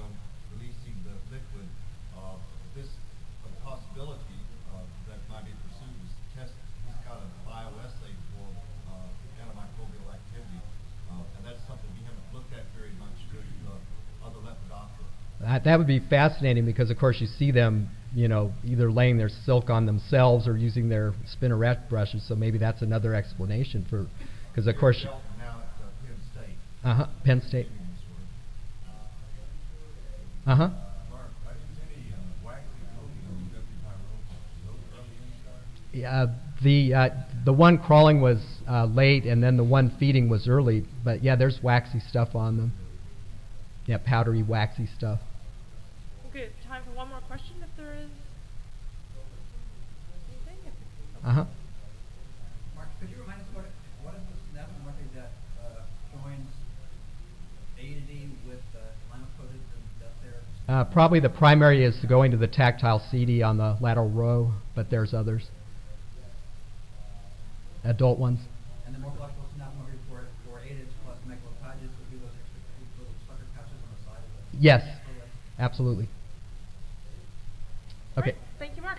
them releasing the liquid. This possibility that might be pursued is to test. He's got a bioassay for antimicrobial activity, and that's something we haven't looked at very much with other Lepidoptera. That would be fascinating because, of course, you see them, either laying their silk on themselves or using their spinneret brushes. So maybe that's another explanation for, because of course. Now at Penn State. Penn State. Mark, I didn't see any waxy coating on the Yeah, the one crawling was late, and then the one feeding was early. But yeah, there's waxy stuff on them. Yeah, powdery, waxy stuff. Okay, time for one more question if there is anything. Uh-huh. Mark, could you remind us what is the SNP marker that joins aidity with lima-coated and death there? Probably the primary is going to the tactile CD on the lateral row, but there's others. Adult ones. And the morphological synaptomorphy for aided plus megalopages would be those extra little sucker patches on the side of the. Yes, absolutely. Okay. Right. Thank you, Mark.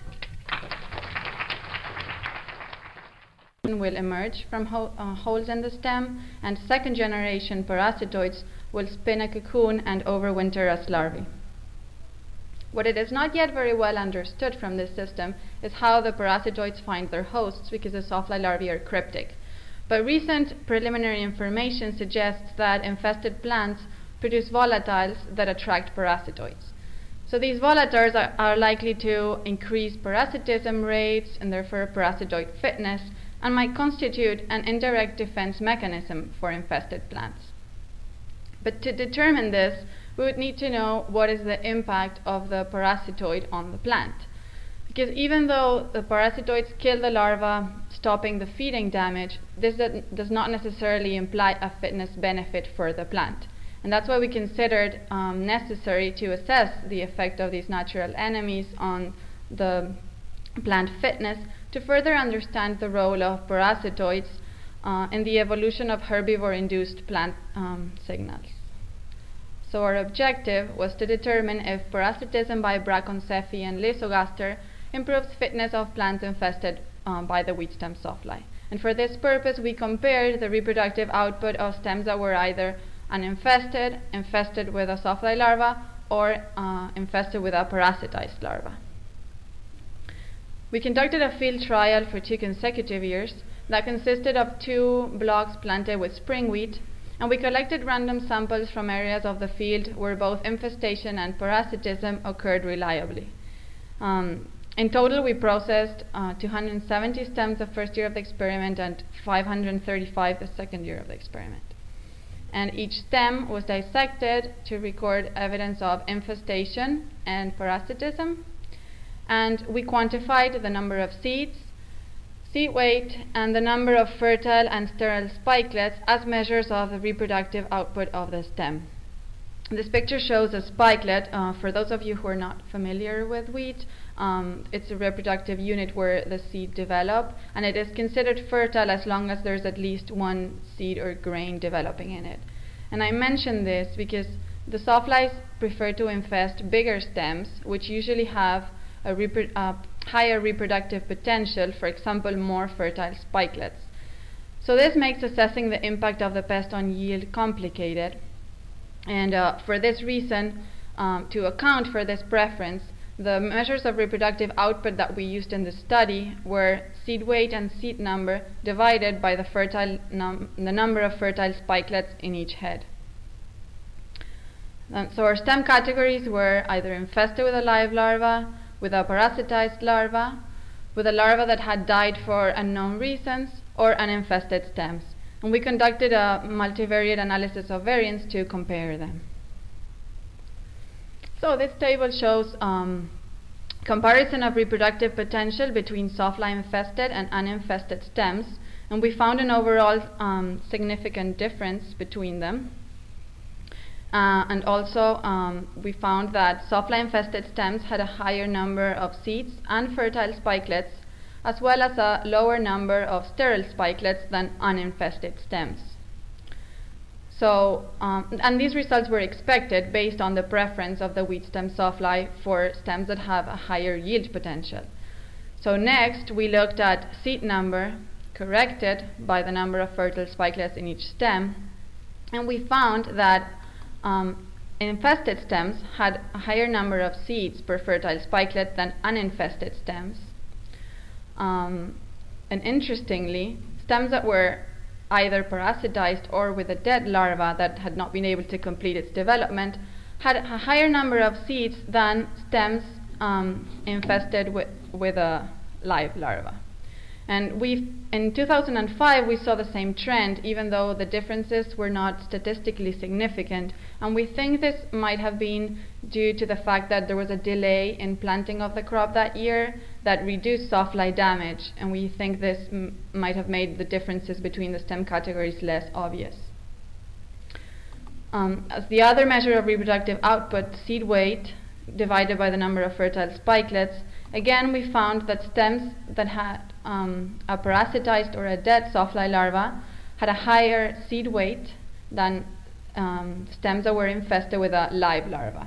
Will emerge from holes in the stem, and second generation parasitoids will spin a cocoon and overwinter as larvae. What it is not yet very well understood from this system is how the parasitoids find their hosts, because the softfly larvae are cryptic. But recent preliminary information suggests that infested plants produce volatiles that attract parasitoids. So these volatiles are likely to increase parasitism rates and therefore parasitoid fitness, and might constitute an indirect defense mechanism for infested plants. But to determine this, we would need to know what is the impact of the parasitoid on the plant. Because even though the parasitoids kill the larva, stopping the feeding damage, this does not necessarily imply a fitness benefit for the plant. And that's why we considered necessary to assess the effect of these natural enemies on the plant fitness to further understand the role of parasitoids in the evolution of herbivore-induced plant signals. So our objective was to determine if parasitism by Brachycephaly and Lysogaster improves fitness of plants infested by the wheat stem softfly. And for this purpose, we compared the reproductive output of stems that were either uninfested, infested with a softfly larva, or infested with a parasitized larva. We conducted a field trial for 2 consecutive years that consisted of 2 blocks planted with spring wheat, and we collected random samples from areas of the field where both infestation and parasitism occurred reliably. In total, we processed 270 stems the first year of the experiment and 535 the second year of the experiment. And each stem was dissected to record evidence of infestation and parasitism. And we quantified the number of seeds, seed weight, and the number of fertile and sterile spikelets as measures of the reproductive output of the stem. This picture shows a spikelet. For those of you who are not familiar with wheat, it's a reproductive unit where the seed develop, and it is considered fertile as long as there's at least one seed or grain developing in it. And I mention this because the softflies prefer to infest bigger stems, which usually have a higher reproductive potential, for example, more fertile spikelets. So this makes assessing the impact of the pest on yield complicated. And for this reason, to account for this preference, the measures of reproductive output that we used in the study were seed weight and seed number divided by the number of fertile spikelets in each head. So our stem categories were either infested with a live larva, with a parasitized larva, with a larva that had died for unknown reasons, or uninfested stems. And we conducted a multivariate analysis of variance to compare them. So this table shows comparison of reproductive potential between softfly infested and uninfested stems, and we found an overall significant difference between them. And also we found that softfly infested stems had a higher number of seeds and fertile spikelets, as well as a lower number of sterile spikelets than uninfested stems. So, and these results were expected based on the preference of the wheat stem sawfly for stems that have a higher yield potential. So next, we looked at seed number corrected by the number of fertile spikelets in each stem, and we found that infested stems had a higher number of seeds per fertile spikelet than uninfested stems. And interestingly, stems that were either parasitized or with a dead larva that had not been able to complete its development had a higher number of seeds than stems infested with a live larva. And in 2005 we saw the same trend, even though the differences were not statistically significant, and we think this might have been due to the fact that there was a delay in planting of the crop that year that reduced sawfly damage, and we think this might have made the differences between the stem categories less obvious. As the other measure of reproductive output, seed weight divided by the number of fertile spikelets, again we found that stems that had a parasitized or a dead sawfly larva had a higher seed weight than stems that were infested with a live larva.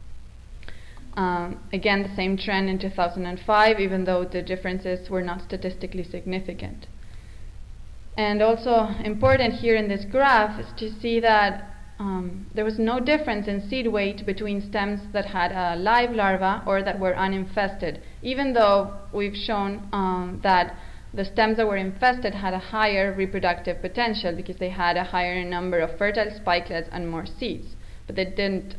Again, the same trend in 2005, even though the differences were not statistically significant. And also important here in this graph is to see that there was no difference in seed weight between stems that had a live larva or that were uninfested, even though we've shown that the stems that were infested had a higher reproductive potential because they had a higher number of fertile spikelets and more seeds. But they didn't,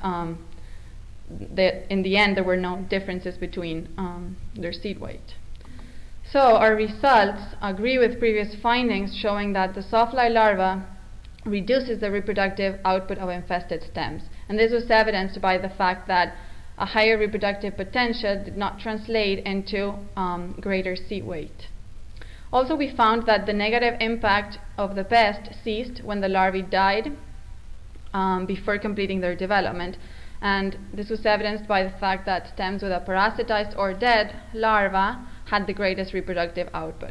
in the end, there were no differences between their seed weight. So our results agree with previous findings showing that the sawfly larva reduces the reproductive output of infested stems. And this was evidenced by the fact that a higher reproductive potential did not translate into greater seed weight. Also, we found that the negative impact of the pest ceased when the larvae died before completing their development. And this was evidenced by the fact that stems with a parasitized or dead larva had the greatest reproductive output.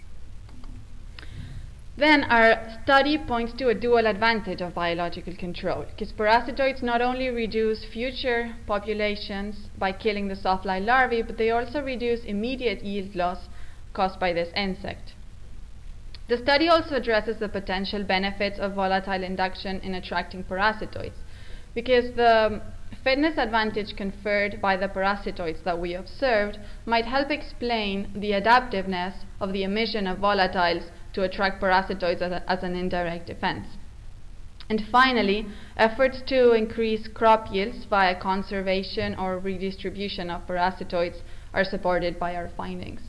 Then our study points to a dual advantage of biological control, because parasitoids not only reduce future populations by killing the sawfly larvae, but they also reduce immediate yield loss caused by this insect. The study also addresses the potential benefits of volatile induction in attracting parasitoids, because the fitness advantage conferred by the parasitoids that we observed might help explain the adaptiveness of the emission of volatiles to attract parasitoids as an indirect defense. And finally, efforts to increase crop yields via conservation or redistribution of parasitoids are supported by our findings.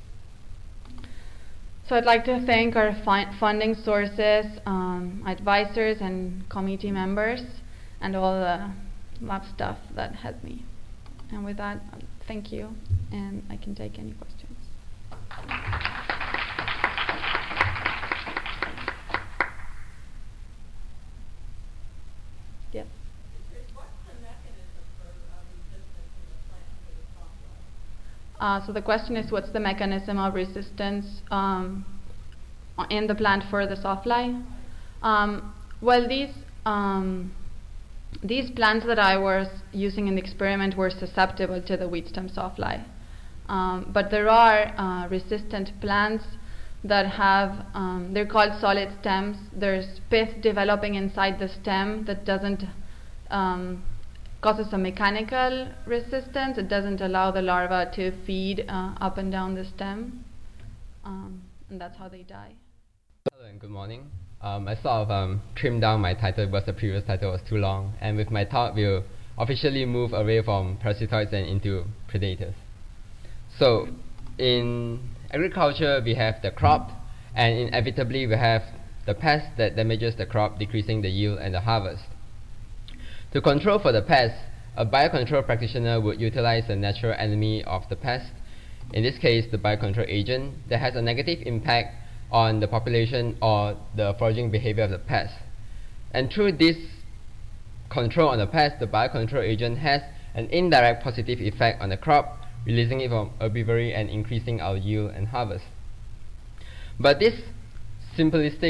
So I'd like to thank our funding sources, advisors and committee members, and all the lab staff that helped me. And with that, thank you, and I can take any questions. Yes. What's the mechanism for resistance in the plant to the sawfly? So the question is, what's the mechanism of resistance in the plant for the sawfly? Well, these plants that I was using in the experiment were susceptible to the wheat stem sawfly. But there are resistant plants that have, they're called solid stems. There's pith developing inside the stem that doesn't, causes a mechanical resistance. It doesn't allow the larva to feed up and down the stem. And that's how they die. Hello and good morning. I sort of trimmed down my title because the previous title was too long, and with my talk we'll officially move away from parasitoids and into predators. So in agriculture we have the crop, and inevitably we have the pest that damages the crop, decreasing the yield and the harvest. To control for the pest, a biocontrol practitioner would utilize a natural enemy of the pest, in this case the biocontrol agent, that has a negative impact on the population or the foraging behavior of the pest. And through this control on the pest, the biocontrol agent has an indirect positive effect on the crop, releasing it from herbivory and increasing our yield and harvest. But this simplistic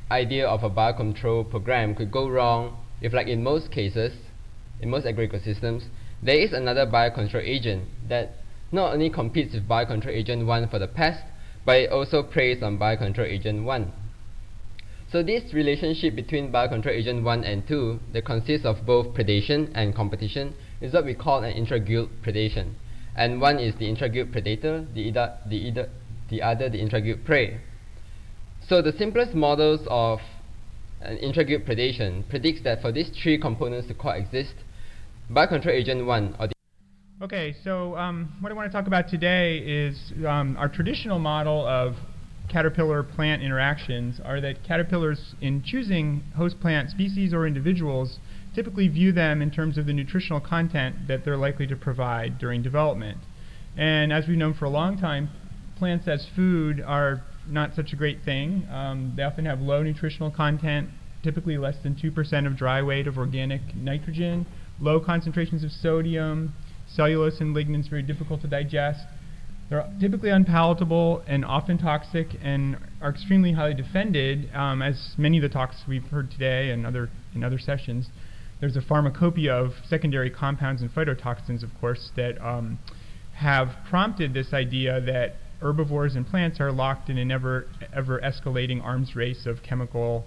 idea of a biocontrol program could go wrong if, like in most cases, in most agroecosystems, there is another biocontrol agent that not only competes with biocontrol agent 1 for the pest, but it also preys on biocontrol agent 1. So this relationship between biocontrol agent 1 and 2 that consists of both predation and competition is what we call an intra-guild predation. And one is the intra-guild predator, the other the intra-guild prey. So the simplest models of an intra-guild predation predicts that for these three components to coexist, biocontrol agent 1 or the Okay, so what I want to talk about today is our traditional model of caterpillar-plant interactions are that caterpillars, in choosing host plant species or individuals, typically view them in terms of the nutritional content that they're likely to provide during development. And as we've known for a long time, plants as food are not such a great thing. They often have low nutritional content, typically less than 2% of dry weight of organic nitrogen, low concentrations of sodium, cellulose and lignans, very difficult to digest. They're typically unpalatable and often toxic and are extremely highly defended, as many of the talks we've heard today and in other sessions. There's a pharmacopoeia of secondary compounds and phytotoxins, of course, that have prompted this idea that herbivores and plants are locked in an ever escalating arms race of chemical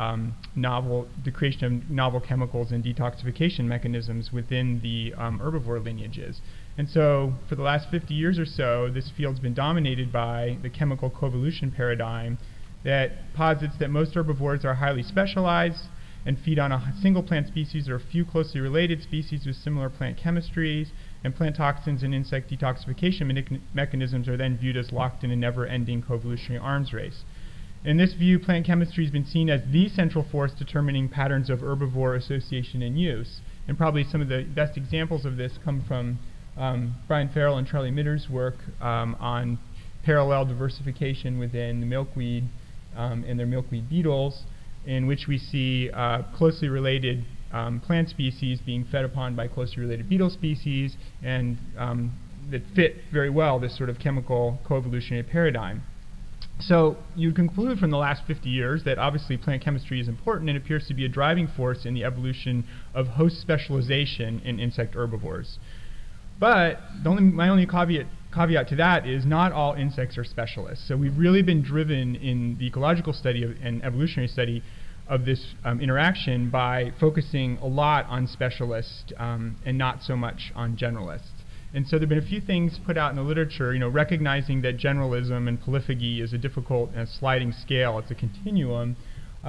the creation of novel chemicals and detoxification mechanisms within the herbivore lineages. And so for the last 50 years or so, this field's been dominated by the chemical coevolution paradigm that posits that most herbivores are highly specialized and feed on a single plant species or a few closely related species with similar plant chemistries, and plant toxins and insect detoxification mechanisms are then viewed as locked in a never-ending coevolutionary arms race. In this view, plant chemistry has been seen as the central force determining patterns of herbivore association and use. And probably some of the best examples of this come from Brian Farrell and Charlie Mitter's work on parallel diversification within the milkweed and their milkweed beetles, in which we see closely related plant species being fed upon by closely related beetle species, and that fit very well this sort of chemical coevolutionary paradigm. So you conclude from the last 50 years that obviously plant chemistry is important and appears to be a driving force in the evolution of host specialization in insect herbivores. But my only caveat to that is not all insects are specialists. So we've really been driven in the ecological study and evolutionary study of this interaction by focusing a lot on specialists and not so much on generalists. And so there have been a few things put out in the literature, recognizing that generalism and polyphagy is a difficult and sliding scale. It's a continuum.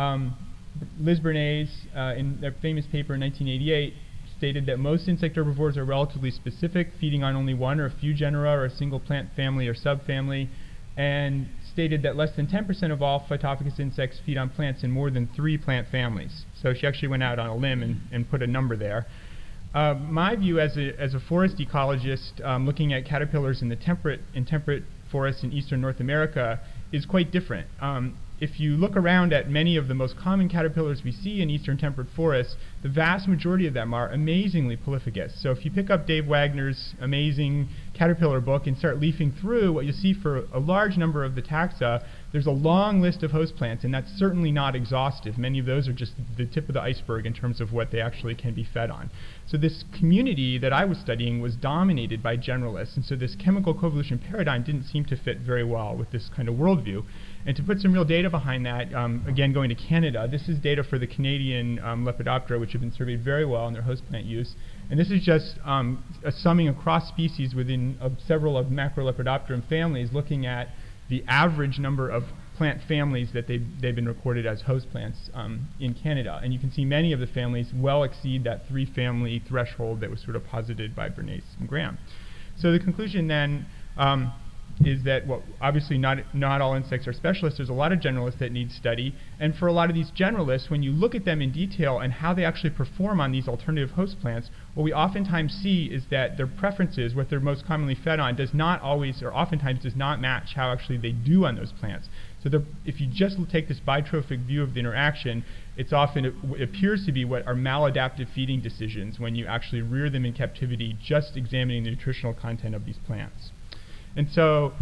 Liz Bernays, in their famous paper in 1988, stated that most insect herbivores are relatively specific, feeding on only one or a few genera or a single plant family or subfamily, and stated that less than 10% of all Phytophagous insects feed on plants in more than 3 plant families. So she actually went out on a limb and put a number there. My view as a forest ecologist, looking at caterpillars in the temperate forests in eastern North America, is quite different. If you look around at many of the most common caterpillars we see in eastern temperate forests, the vast majority of them are amazingly polyphagous. So if you pick up Dave Wagner's amazing caterpillar book and start leafing through, what you see for a large number of the taxa, there's a long list of host plants, and that's certainly not exhaustive. Many of those are just the tip of the iceberg in terms of what they actually can be fed on. So this community that I was studying was dominated by generalists, and so this chemical coevolution paradigm didn't seem to fit very well with this kind of worldview. And to put some real data behind that, again going to Canada, this is data for the Canadian Lepidoptera, which have been surveyed very well in their host plant use. And this is just a summing across species within several of Macrolepidopteran families, looking at the average number of plant families that they've been recorded as host plants in Canada. And you can see many of the families well exceed that 3-family threshold that was sort of posited by Bernays and Graham. So the conclusion then is that, well, obviously not all insects are specialists. There's a lot of generalists that need study. And for a lot of these generalists, when you look at them in detail and how they actually perform on these alternative host plants, what we oftentimes see is that their preferences, what they're most commonly fed on, does not always, or oftentimes does not match how actually they do on those plants. So if you just take this bitrophic view of the interaction, it appears to be what are maladaptive feeding decisions when you actually rear them in captivity, just examining the nutritional content of these plants. And so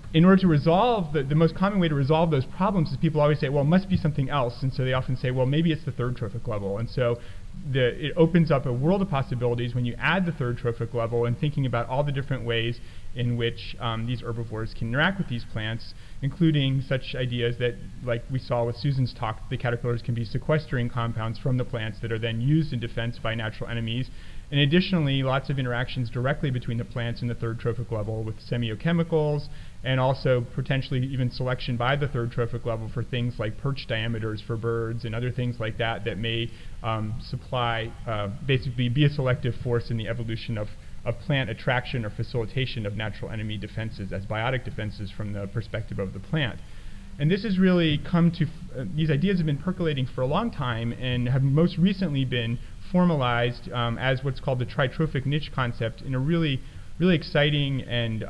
in order to resolve, the most common way to resolve those problems is people always say, well, it must be something else. And so they often say, well, maybe it's the third trophic level. And so it opens up a world of possibilities when you add the third trophic level and thinking about all the different ways in which these herbivores can interact with these plants, including such ideas that, like we saw with Susan's talk, the caterpillars can be sequestering compounds from the plants that are then used in defense by natural enemies. And additionally, lots of interactions directly between the plants in the third trophic level with semiochemicals, and also potentially even selection by the third trophic level for things like perch diameters for birds and other things like that that may basically be a selective force in the evolution of plant attraction or facilitation of natural enemy defenses as biotic defenses from the perspective of the plant. And this has really come to, these ideas have been percolating for a long time and have most recently been formalized as what's called the tritrophic niche concept in a really, really exciting and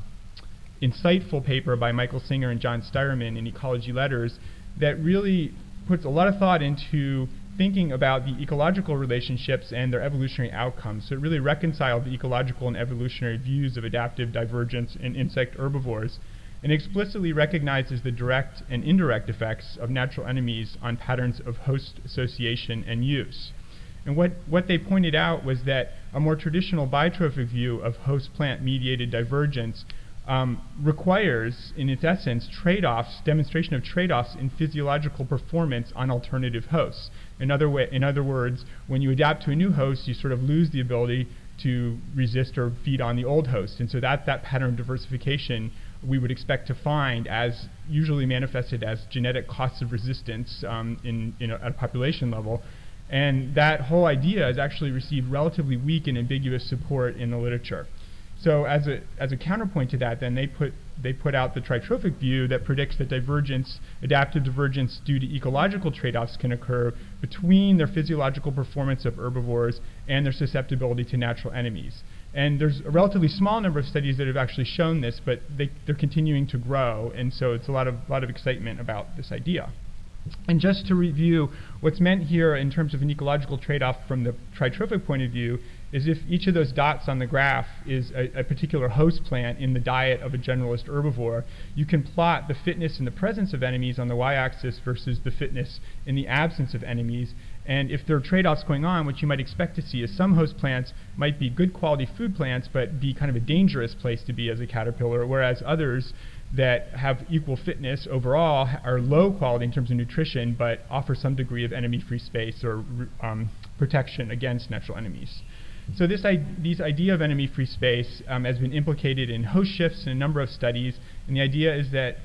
insightful paper by Michael Singer and John Steyerman in Ecology Letters that really puts a lot of thought into thinking about the ecological relationships and their evolutionary outcomes. So it really reconciled the ecological and evolutionary views of adaptive divergence in insect herbivores, and explicitly recognizes the direct and indirect effects of natural enemies on patterns of host association and use. And what they pointed out was that a more traditional biotrophic view of host-plant-mediated divergence requires, in its essence, trade-offs, demonstration of trade-offs in physiological performance on alternative hosts. In other words, when you adapt to a new host, you sort of lose the ability to resist or feed on the old host. And so that pattern of diversification we would expect to find as usually manifested as genetic costs of resistance at a population level. And that whole idea has actually received relatively weak and ambiguous support in the literature. So as a counterpoint to that, then they put out the tritrophic view that predicts that adaptive divergence due to ecological trade-offs can occur between their physiological performance of herbivores and their susceptibility to natural enemies. And there's a relatively small number of studies that have actually shown this, but they're continuing to grow, and so it's a lot of excitement about this idea. And just to review, what's meant here in terms of an ecological trade-off from the tritrophic point of view is if each of those dots on the graph is a particular host plant in the diet of a generalist herbivore, you can plot the fitness in the presence of enemies on the y-axis versus the fitness in the absence of enemies. And if there are trade-offs going on, what you might expect to see is some host plants might be good quality food plants but be kind of a dangerous place to be as a caterpillar, whereas others that have equal fitness overall are low quality in terms of nutrition but offer some degree of enemy-free space or protection against natural enemies. So this idea of enemy-free space has been implicated in host shifts in a number of studies, and the idea is that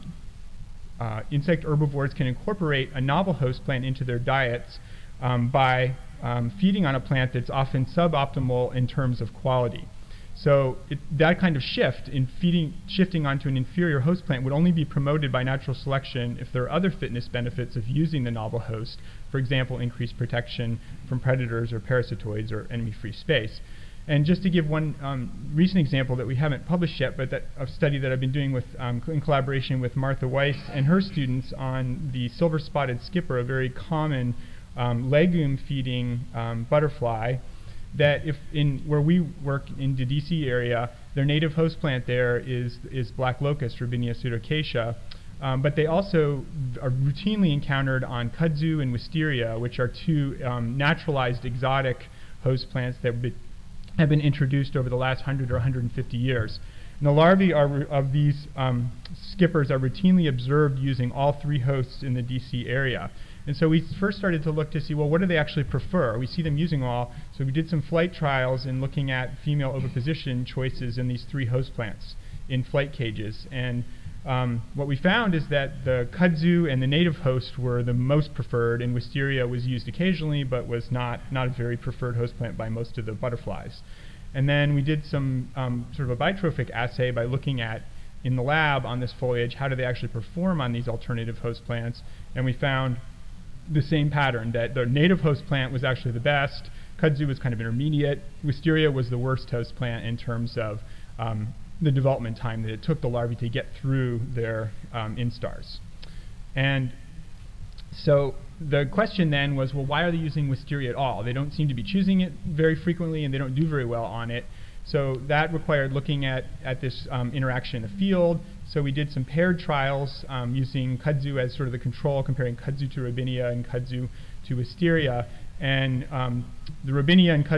insect herbivores can incorporate a novel host plant into their diets by feeding on a plant that's often suboptimal in terms of quality. So that kind of shift in shifting onto an inferior host plant would only be promoted by natural selection if there are other fitness benefits of using the novel host, for example, increased protection from predators or parasitoids or enemy-free space. And just to give one recent example that we haven't published yet, but a study that I've been doing in collaboration with Martha Weiss and her students on the silver-spotted skipper, a very common legume-feeding butterfly, that where we work in the DC area, their native host plant there is black locust, Robinia pseudoacacia, but they also are routinely encountered on kudzu and wisteria, which are two naturalized exotic host plants that have been introduced over the last 100 or 150 years. And the larvae of these skippers are routinely observed using all three hosts in the DC area. And so we first started to look to see, well, what do they actually prefer? We see them using all, so we did some flight trials in looking at female oviposition choices in these three host plants in flight cages. And what we found is that the kudzu and the native host were the most preferred, and wisteria was used occasionally, but was not a very preferred host plant by most of the butterflies. And then we did some sort of a bitrophic assay by looking at, in the lab on this foliage, how do they actually perform on these alternative host plants, and we found the same pattern, that the native host plant was actually the best, kudzu was kind of intermediate, wisteria was the worst host plant in terms of the development time that it took the larvae to get through their instars. And so the question then was, well, why are they using wisteria at all? They don't seem to be choosing it very frequently, and they don't do very well on it. So that required looking at this interaction in the field, So we did some paired trials using kudzu as sort of the control, comparing kudzu to Robinia and kudzu to Wisteria. And the Robinia and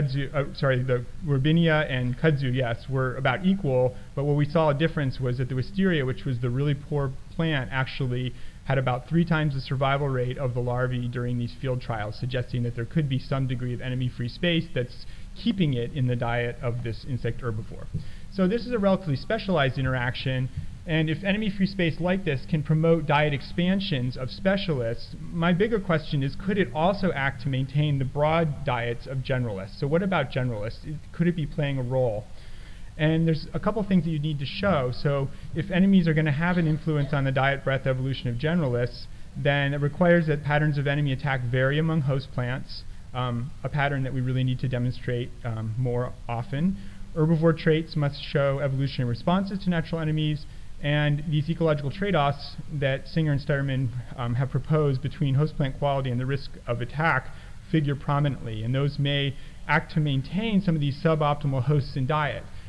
kudzu, yes, were about equal, but what we saw a difference was that the Wisteria, which was the really poor plant, actually had about 3 times the survival rate of the larvae during these field trials, suggesting that there could be some degree of enemy-free space that's keeping it in the diet of this insect herbivore. So this is a relatively specialized interaction, and if enemy-free space like this can promote diet expansions of specialists, my bigger question is, could it also act to maintain the broad diets of generalists? So what about generalists? Could it be playing a role? And there's a couple things that you need to show. So if enemies are going to have an influence on the diet breadth evolution of generalists, then it requires that patterns of enemy attack vary among host plants, a pattern that we really need to demonstrate more often. Herbivore traits must show evolutionary responses to natural enemies, and these ecological trade-offs that Singer and Steyerman have proposed between host plant quality and the risk of attack figure prominently, and those may act to maintain some of these suboptimal hosts in diet.